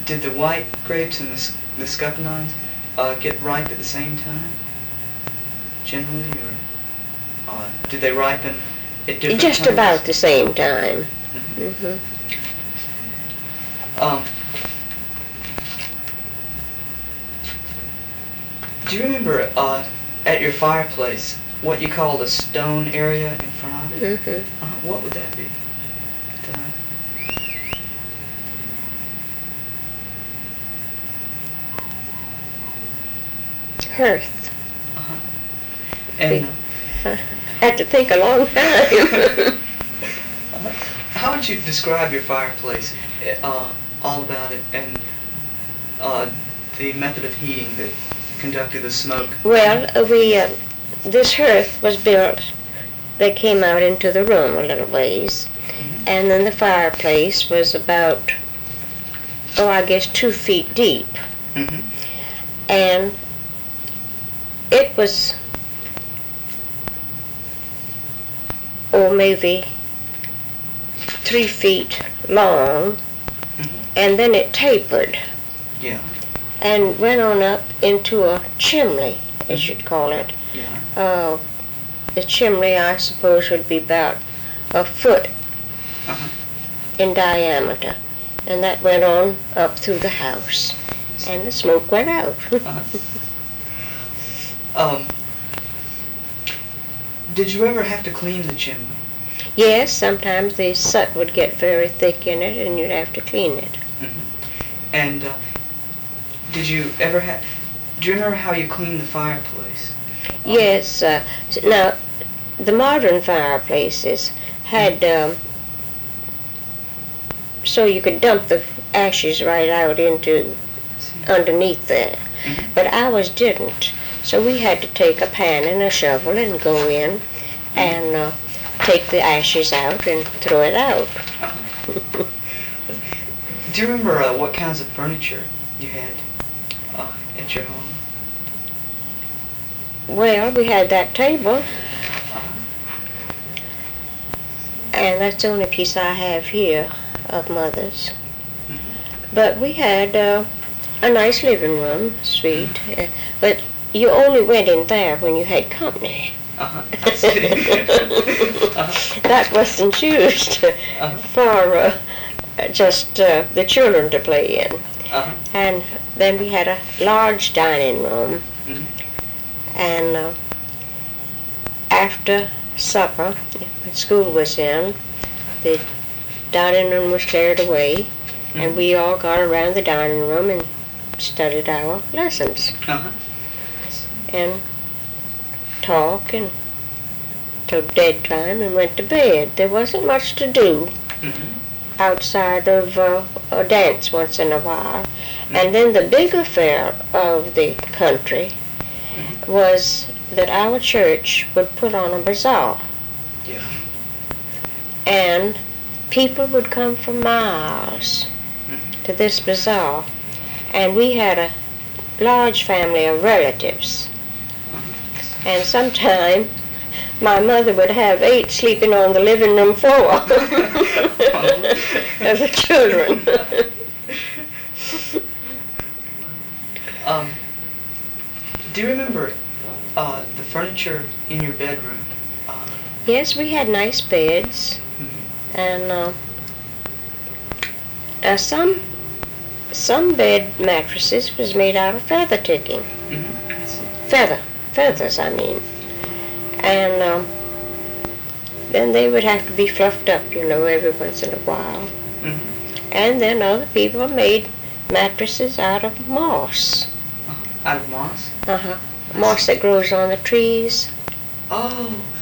did the white grapes and the scuppernons get ripe at the same time, generally, or did they ripen at different Just times? about the same time. Mm-hmm. Do you remember at your fireplace what you call the stone area in front of it? Mm-hmm. What would that be? Hearth. And I had to think a long time. how would you describe your fireplace? All about it and the method of heating that conducted the smoke. Well, this hearth was built. They came out into the room a little ways, and then the fireplace was about, I guess 2 feet deep, and it was, maybe 3 feet long, and then it tapered. Yeah. And went on up into a chimney, as you'd call it. Yeah. The chimney, I suppose, would be about a foot in diameter. And that went on up through the house. And the smoke went out. Did you ever have to clean the chimney? Yes, sometimes the soot would get very thick in it and you'd have to clean it. And did you ever have, do you remember how you cleaned the fireplace? Yes. Now, the modern fireplaces had, so you could dump the ashes right out into underneath there. But ours didn't. So we had to take a pan and a shovel and go in and take the ashes out and throw it out. Do you remember what kinds of furniture you had at your home? Well, we had that table, and that's the only piece I have here of Mother's. But we had a nice living room, suite, but you only went in there when you had company. That wasn't used for just the children to play in. And then we had a large dining room. And after supper, when school was in, the dining room was cleared away, and we all got around the dining room and studied our lessons. And talked and till bedtime and went to bed. There wasn't much to do outside of a dance once in a while. And then the big affair of the country was that our church would put on a bazaar. Yeah. And people would come from miles to this bazaar. And we had a large family of relatives. And sometime my mother would have 8 sleeping on the living room floor of the children. Do you remember the furniture in your bedroom? Yes, we had nice beds, and some bed mattresses was made out of feather ticking. Feathers, I mean. And then they would have to be fluffed up, every once in a while. And then other people made mattresses out of moss. Out of moss? Moss that grows on the trees. Oh,